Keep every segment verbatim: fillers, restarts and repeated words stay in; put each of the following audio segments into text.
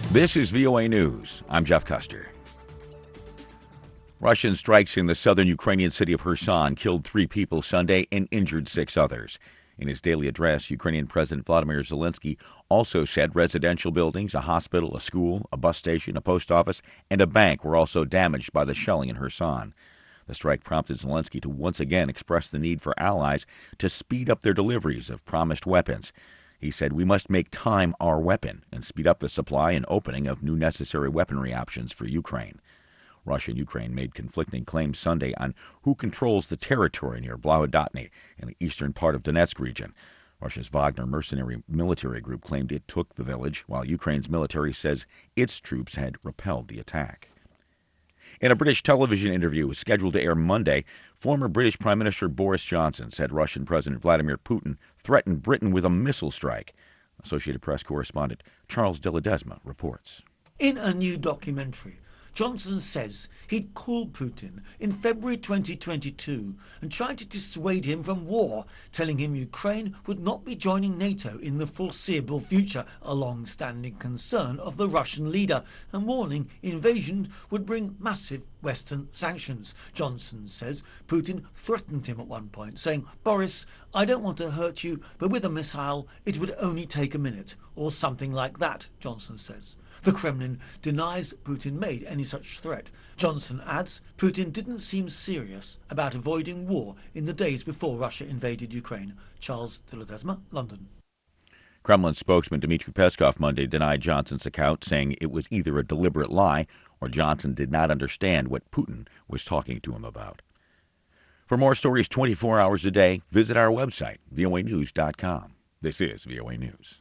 This is V O A News. I'm Jeff Custer. Russian strikes in the southern Ukrainian city of Kherson killed three people Sunday and injured six others. In his daily address, Ukrainian President Vladimir Zelensky also said residential buildings, a hospital, a school, a bus station, a post office, and a bank were also damaged by the shelling in Kherson. The strike prompted Zelensky to once again express the need for allies to speed up their deliveries of promised weapons. He said, "We must make time our weapon and speed up the supply and opening of new necessary weaponry options for Ukraine." Russia and Ukraine made conflicting claims Sunday on who controls the territory near Blahodotny in the eastern part of Donetsk region. Russia's Wagner mercenary military group claimed it took the village, while Ukraine's military says its troops had repelled the attack. In a British television interview scheduled to air Monday, former British Prime Minister Boris Johnson said Russian President Vladimir Putin threatened Britain with a missile strike. Associated Press correspondent Charles de Ledesma reports. In a new documentary, Johnson says he'd called Putin in February twenty twenty-two and tried to dissuade him from war, telling him Ukraine would not be joining NATO in the foreseeable future, a long-standing concern of the Russian leader, and warning invasion would bring massive Western sanctions. Johnson says Putin threatened him at one point, saying, "Boris, I don't want to hurt you, but with a missile it would only take a minute," or something like that, Johnson says. The Kremlin denies Putin made any such threat. Johnson adds Putin didn't seem serious about avoiding war in the days before Russia invaded Ukraine. Charles de Ledesma, London. Kremlin spokesman Dmitry Peskov Monday denied Johnson's account, saying it was either a deliberate lie or Johnson did not understand what Putin was talking to him about. For more stories twenty-four hours a day, visit our website, V O A news dot com. This is V O A News.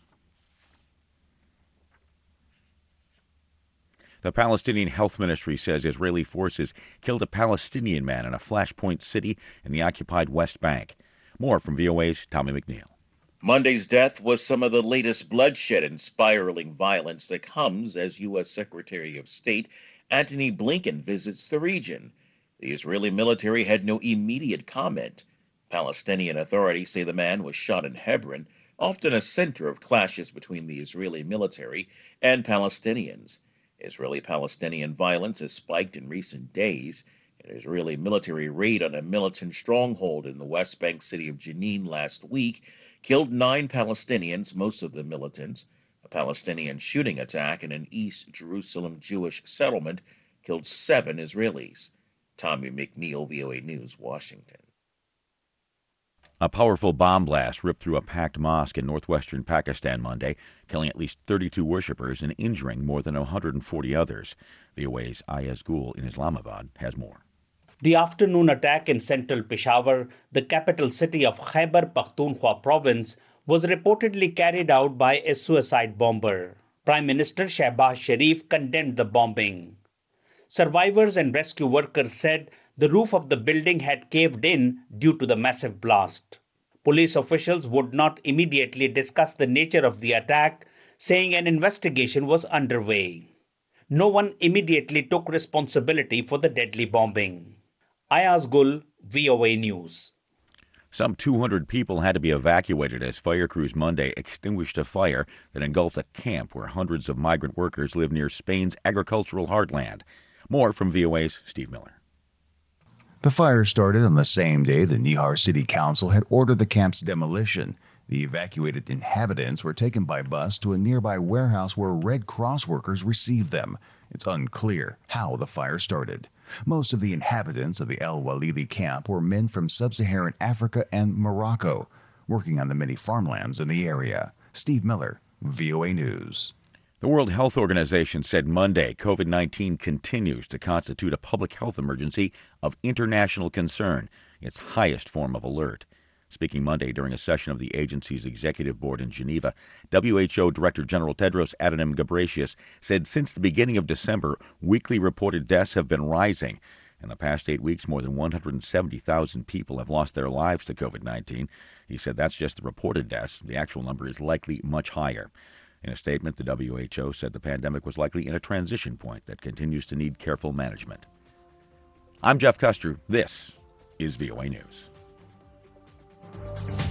The Palestinian Health Ministry says Israeli forces killed a Palestinian man in a flashpoint city in the occupied West Bank. More from V O A's Tommy McNeil. Monday's death was some of the latest bloodshed and spiraling violence that comes as U S Secretary of State Antony Blinken visits the region. The Israeli military had no immediate comment. Palestinian authorities say the man was shot in Hebron, often a center of clashes between the Israeli military and Palestinians. Israeli-Palestinian violence has spiked in recent days. An Israeli military raid on a militant stronghold in the West Bank city of Jenin last week killed nine Palestinians, most of them militants. A Palestinian shooting attack in an East Jerusalem Jewish settlement killed seven Israelis. Tommy McNeil, V O A News, Washington. A powerful bomb blast ripped through a packed mosque in northwestern Pakistan Monday, killing at least thirty-two worshippers and injuring more than one hundred forty others. V O A's Ayaz Gul in Islamabad has more. The afternoon attack in central Peshawar, the capital city of Khyber Pakhtunkhwa province, was reportedly carried out by a suicide bomber. Prime Minister Shehbaz Sharif condemned the bombing. Survivors and rescue workers said the roof of the building had caved in due to the massive blast. Police officials would not immediately discuss the nature of the attack, saying an investigation was underway. No one immediately took responsibility for the deadly bombing. Ayaz Gul, V O A News. Some two hundred people had to be evacuated as fire crews Monday extinguished a fire that engulfed a camp where hundreds of migrant workers live near Spain's agricultural heartland. More from V O A's Steve Miller. The fire started on the same day the Nihar City Council had ordered the camp's demolition. The evacuated inhabitants were taken by bus to a nearby warehouse where Red Cross workers received them. It's unclear how the fire started. Most of the inhabitants of the El Walidi camp were men from sub-Saharan Africa and Morocco, working on the many farmlands in the area. Steve Miller, V O A News. The World Health Organization said Monday COVID nineteen continues to constitute a public health emergency of international concern, its highest form of alert. Speaking Monday during a session of the agency's executive board in Geneva, W H O Director General Tedros Adhanom Ghebreyesus said since the beginning of December, weekly reported deaths have been rising. In the past eight weeks, more than one hundred seventy thousand people have lost their lives to COVID nineteen. He said that's just the reported deaths. The actual number is likely much higher. In a statement, the W H O said the pandemic was likely in a transition point that continues to need careful management. I'm Jeff Custer. This is V O A News.